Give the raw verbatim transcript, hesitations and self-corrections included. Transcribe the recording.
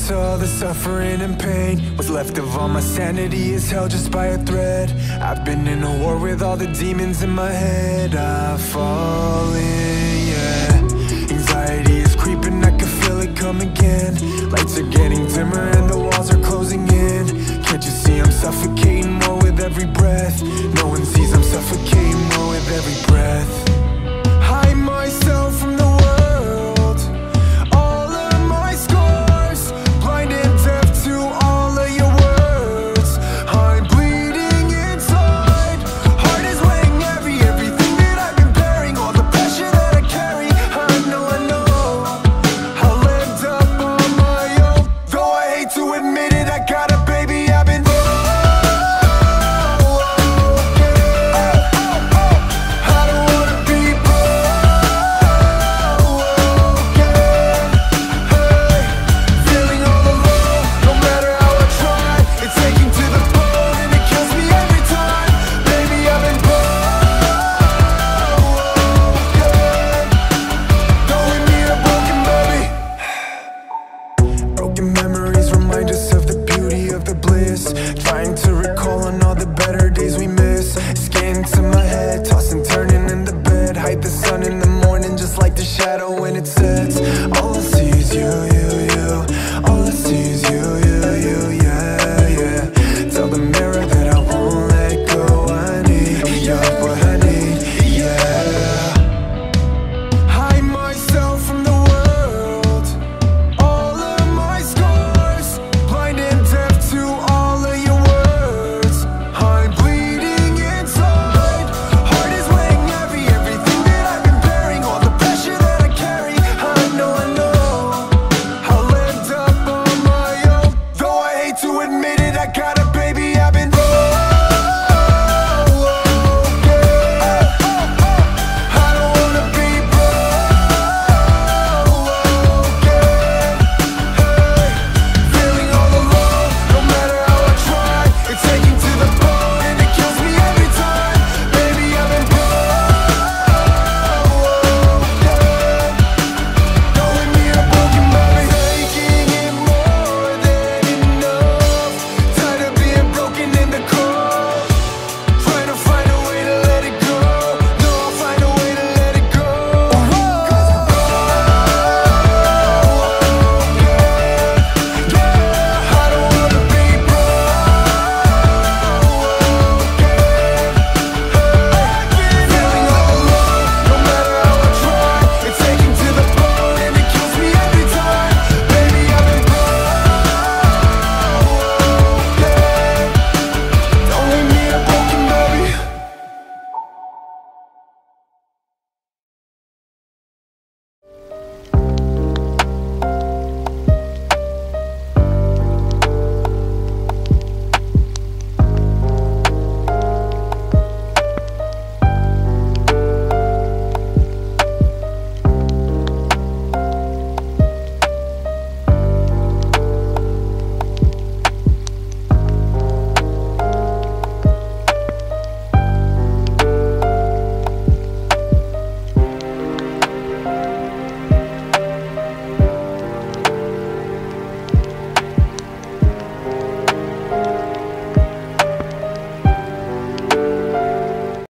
to all the suffering and pain. What's left of all my sanity is held just by a thread. I've been in a war with all the demons in my head. I've fallen, yeah. Anxiety is creeping, I can feel it come again. Lights are getting dimmer